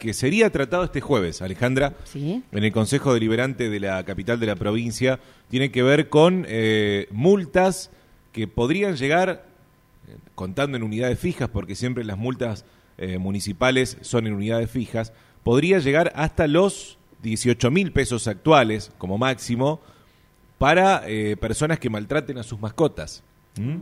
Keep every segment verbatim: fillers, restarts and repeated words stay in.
que sería tratado este jueves, Alejandra, ¿Sí? en el Consejo Deliberante de la capital de la provincia, tiene que ver con eh, multas que podrían llegar, eh, contando en unidades fijas, porque siempre las multas eh, municipales son en unidades fijas, podría llegar hasta los dieciocho mil pesos actuales, como máximo, para eh, personas que maltraten a sus mascotas. ¿Mm?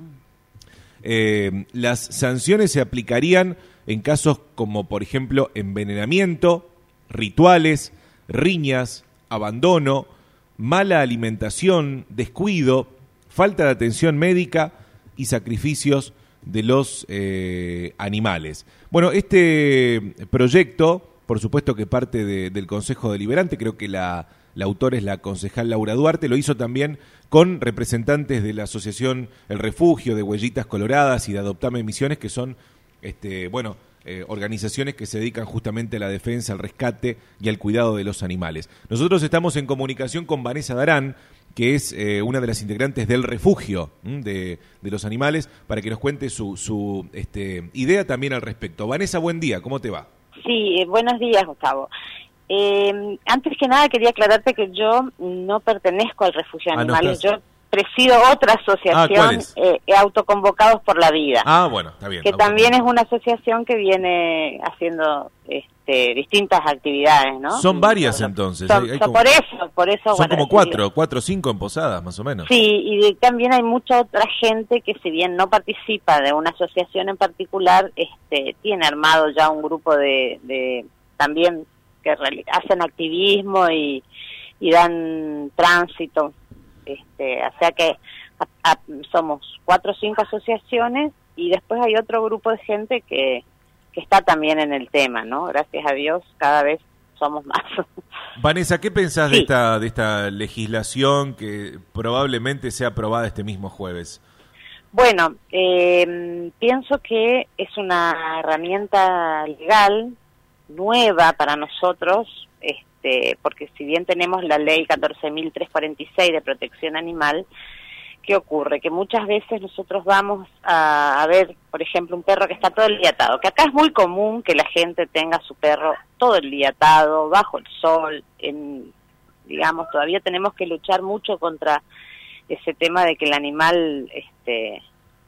Eh, las sanciones se aplicarían en casos como, por ejemplo, envenenamiento, rituales, riñas, abandono, mala alimentación, descuido, falta de atención médica y sacrificios de los eh, animales. Bueno, este proyecto, por supuesto que parte de, del Consejo Deliberante, creo que la, la autora es la concejal Laura Duarte, lo hizo también con representantes de la Asociación El Refugio, de Huellitas Coloradas y de Adoptame Misiones, que son, este, bueno, eh, organizaciones que se dedican justamente a la defensa, al rescate y al cuidado de los animales. Nosotros estamos en comunicación con Vanessa Darán, que es eh, una de las integrantes del Refugio de, de los animales, para que nos cuente su, su este, idea también al respecto. Vanessa, buen día, ¿cómo te va? Sí, buenos días, Gustavo. Eh, antes que nada quería aclararte que yo no pertenezco al Refugio de Ah, Animales, no yo presido otra asociación, Ah, ¿cuál es? eh, Autoconvocados por la Vida, Ah, bueno, está bien. que también es una asociación que viene haciendo este, distintas actividades, ¿no? Son varias Son- entonces. son- hay- hay son como- por eso, por eso. Son bueno, como sí, cuatro, cuatro o cinco en Posadas, más o menos. Sí, y de- también hay mucha otra gente que, si bien no participa de una asociación en particular, este, tiene armado ya un grupo de, de también que reali- hacen activismo y, y dan tránsito. Este, o sea que a- a- somos cuatro o cinco asociaciones y después hay otro grupo de gente que, que está también en el tema, ¿no? Gracias a Dios cada vez somos más. Vanessa, ¿qué pensás de Sí. esta de esta legislación que probablemente sea aprobada este mismo jueves? Bueno, eh, pienso que es una herramienta legal nueva para nosotros, este, porque si bien tenemos la ley catorce mil trescientos cuarenta y seis de protección animal, ¿qué ocurre? Que muchas veces nosotros vamos a, a ver, por ejemplo, un perro que está todo el día atado, que acá es muy común que la gente tenga su perro todo el día atado, bajo el sol, en, digamos, todavía tenemos que luchar mucho contra ese tema de que el animal este,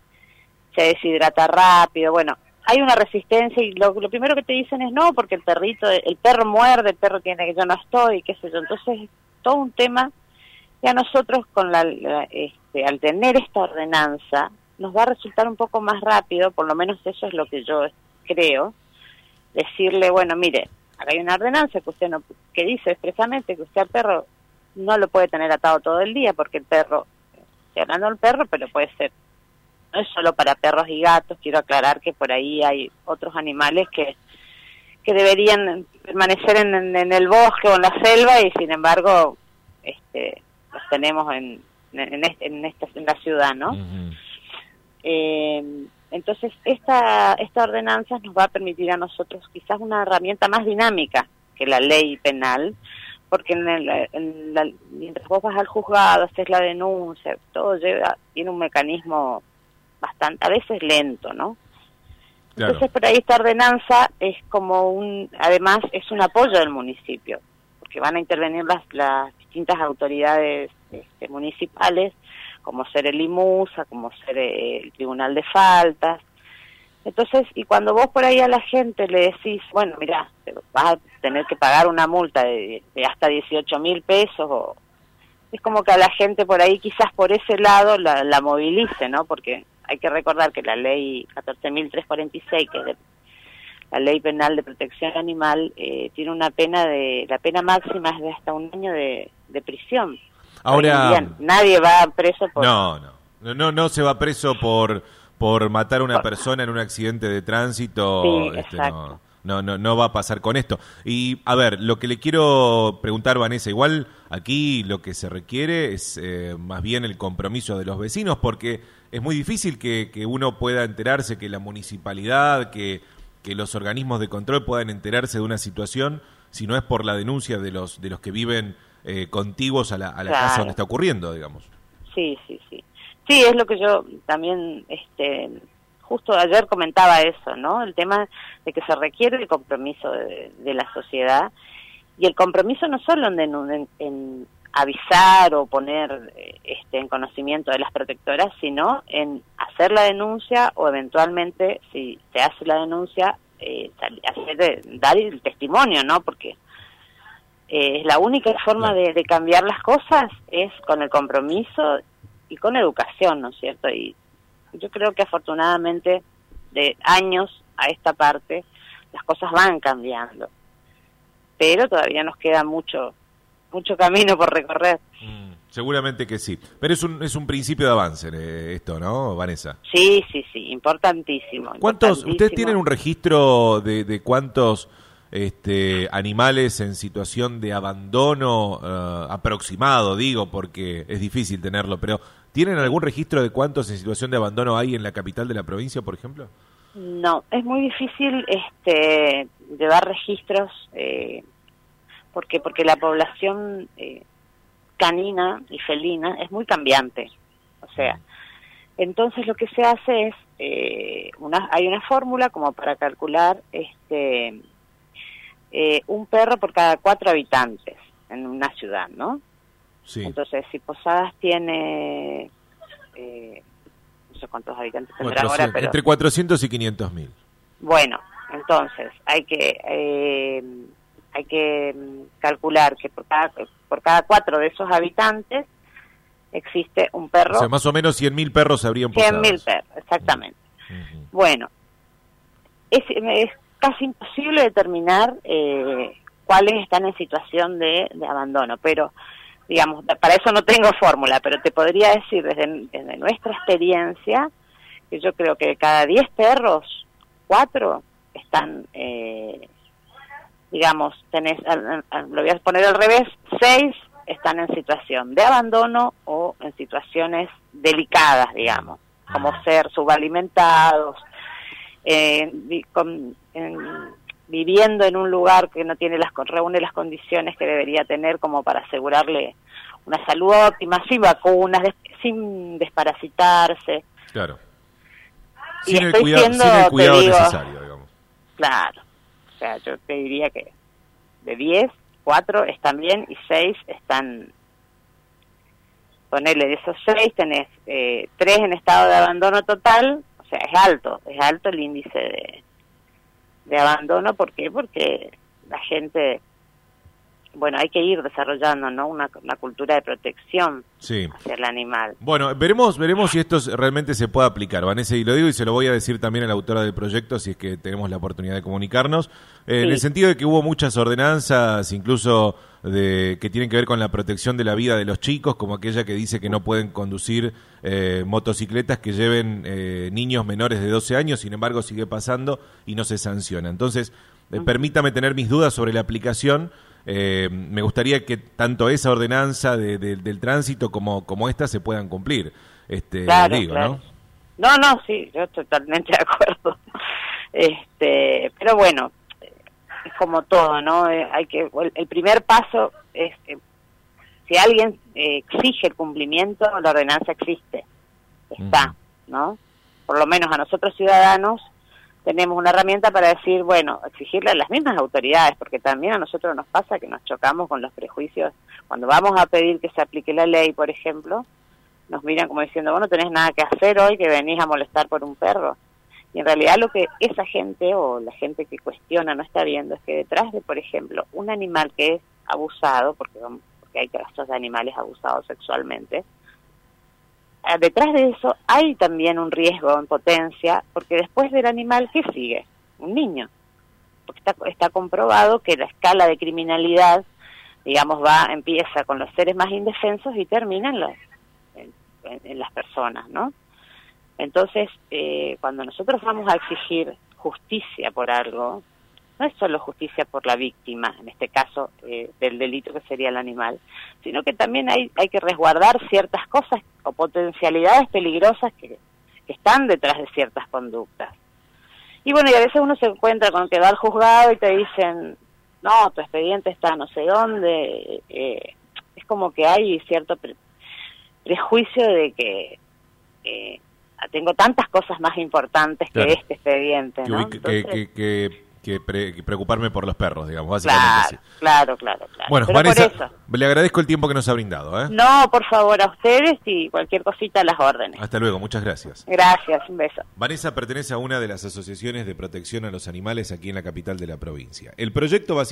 se deshidrata rápido. Bueno, hay una resistencia y lo, lo primero que te dicen es no, porque el perrito, el perro muerde, el perro tiene que yo no estoy, qué sé yo. Entonces, todo un tema que a nosotros, con la, la, este, al tener esta ordenanza, nos va a resultar un poco más rápido, por lo menos eso es lo que yo creo, decirle, bueno, mire, acá hay una ordenanza que usted no, que dice expresamente que usted al perro no lo puede tener atado todo el día, porque el perro, estoy hablando del perro, pero puede ser, no es solo para perros y gatos, quiero aclarar que por ahí hay otros animales que que deberían permanecer en, en, en el bosque o en la selva y sin embargo este los tenemos en en, este, en, esta, en la ciudad, ¿no? Uh-huh. Eh, entonces esta esta ordenanza nos va a permitir a nosotros quizás una herramienta más dinámica que la ley penal, porque en el, en la, mientras vos vas al juzgado, haces la denuncia, todo lleva, tiene un mecanismo bastante, a veces lento, ¿no? Claro. Entonces por ahí esta ordenanza es como un, además es un apoyo del municipio, porque van a intervenir las, las distintas autoridades este, municipales, como ser el IMUSA, como ser el Tribunal de Faltas. Entonces, y cuando vos por ahí a la gente le decís, bueno, mirá, vas a tener que pagar una multa de, de hasta dieciocho mil pesos, o, es como que a la gente por ahí quizás por ese lado la, la movilice, ¿no? Porque hay que recordar que la ley catorce mil trescientos cuarenta y seis, que es de, la ley penal de protección animal, eh, tiene una pena de, la pena máxima es de hasta un año de, de prisión. Ahora, Hoy en día nadie va preso por... no, no, no, no se va preso por por matar a una persona en un accidente de tránsito. Sí, este, exacto. no, no, no, no va a pasar con esto. Y a ver, lo que le quiero preguntar, Vanessa, igual aquí lo que se requiere es eh, más bien el compromiso de los vecinos, porque es muy difícil que, que uno pueda enterarse, que la municipalidad, que, que los organismos de control puedan enterarse de una situación si no es por la denuncia de los de los que viven eh, contiguos a la, a la Claro. casa donde está ocurriendo, digamos. Sí, sí, sí. Sí, es lo que yo también, este, justo ayer comentaba eso, ¿no? El tema de que se requiere el compromiso de, de la sociedad, y el compromiso no solo en, en, en avisar o poner este, en conocimiento de las protectoras, sino en hacer la denuncia o eventualmente, si se hace la denuncia, eh, hacer, dar el testimonio, ¿no? Porque eh, es la única forma de, de cambiar las cosas, es con el compromiso y con educación, ¿no es cierto? Y yo creo que afortunadamente de años a esta parte las cosas van cambiando, pero todavía nos queda mucho mucho camino por recorrer. Mm, seguramente que sí, pero es un es un principio de avance eh, esto, ¿no, Vanessa? Sí, sí, sí, importantísimo. ¿Cuántos importantísimo. ustedes tienen un registro de, de cuántos este animales en situación de abandono uh, aproximado, digo, porque es difícil tenerlo, pero ¿tienen algún registro de cuántos en situación de abandono hay en la capital de la provincia, por ejemplo? No, es muy difícil este llevar registros eh, porque porque la población eh, canina y felina es muy cambiante, o sea, entonces lo que se hace es eh, una hay una fórmula como para calcular este eh, un perro por cada cuatro habitantes en una ciudad, ¿no? Sí. Entonces, si Posadas tiene eh, no sé cuántos habitantes tendrá ahora, pero entre cuatrocientos y quinientos mil. Bueno, entonces hay que eh, hay que calcular que por cada por cada cuatro de esos habitantes existe un perro. O sea, más o menos cien mil perros habrían Posadas. cien mil perros, exactamente. Uh-huh. Bueno, es, es casi imposible determinar eh, cuáles están en situación de, de abandono, pero digamos, para eso no tengo fórmula, pero te podría decir desde, desde nuestra experiencia que yo creo que de cada diez perros, cuatro están, eh, digamos, tenés, lo voy a poner al revés, seis están en situación de abandono o en situaciones delicadas, digamos, como ser subalimentados, eh, vi, con, en, viviendo en un lugar que no tiene las reúne las condiciones que debería tener como para asegurarle una salud óptima, sin vacunas, des, sin desparasitarse. Claro. Y Sin, estoy el cuidado, siendo, sin el cuidado digo, necesario, digamos. Claro. O sea, yo te diría que de diez, cuatro están bien y seis están... Ponele, de esos seis tenés eh, tres en estado de abandono total, o sea, es alto, es alto el índice de, de abandono. ¿Por qué? Porque la gente, bueno, hay que ir desarrollando, ¿no? Una, una cultura de protección sí. hacia el animal. Bueno, veremos veremos si esto realmente se puede aplicar, Vanessa, y lo digo y se lo voy a decir también a la autora del proyecto, si es que tenemos la oportunidad de comunicarnos, eh, sí. En el sentido de que hubo muchas ordenanzas, incluso de que tienen que ver con la protección de la vida de los chicos, como aquella que dice que no pueden conducir eh, motocicletas que lleven eh, niños menores de doce años, sin embargo sigue pasando y no se sanciona. Entonces, eh, uh-huh. permítame tener mis dudas sobre la aplicación. Eh, me gustaría que tanto esa ordenanza de, de, del tránsito como como esta se puedan cumplir. Este, claro, digo, claro. ¿no? No, no, sí, yo totalmente de acuerdo. Este, pero bueno, es como todo, ¿no? Eh, hay que el, el primer paso es eh, si alguien eh, exige el cumplimiento, la ordenanza existe, está, uh-huh. ¿no? Por lo menos a nosotros ciudadanos tenemos una herramienta para decir, bueno, exigirle a las mismas autoridades, porque también a nosotros nos pasa que nos chocamos con los prejuicios. Cuando vamos a pedir que se aplique la ley, por ejemplo, nos miran como diciendo, vos no tenés nada que hacer hoy, que venís a molestar por un perro. Y en realidad lo que esa gente o la gente que cuestiona no está viendo es que detrás de, por ejemplo, un animal que es abusado, porque, porque hay casos de animales abusados sexualmente, detrás de eso hay también un riesgo en potencia, porque después del animal, ¿qué sigue? Un niño. Porque está, está comprobado que la escala de criminalidad, digamos, va empieza con los seres más indefensos y termina en, los, en, en las personas, ¿no? Entonces, eh, cuando nosotros vamos a exigir justicia por algo, no es solo justicia por la víctima, en este caso eh, del delito que sería el animal, sino que también hay, hay que resguardar ciertas cosas o potencialidades peligrosas que, que están detrás de ciertas conductas. Y bueno, y a veces uno se encuentra con que va al juzgado y te dicen, no, tu expediente está no sé dónde, eh, es como que hay cierto pre- prejuicio de que... Eh, tengo tantas cosas más importantes claro. que este expediente, que, ¿no? que, Entonces, que, que, que, pre, que preocuparme por los perros, digamos, básicamente. claro, sí. claro, claro, claro. Bueno, Pero Vanessa, por eso. le agradezco el tiempo que nos ha brindado. ¿eh? No, por favor, a ustedes y cualquier cosita a las órdenes. Hasta luego, muchas gracias. Gracias, un beso. Vanessa pertenece a una de las asociaciones de protección a los animales aquí en la capital de la provincia. El proyecto básicamente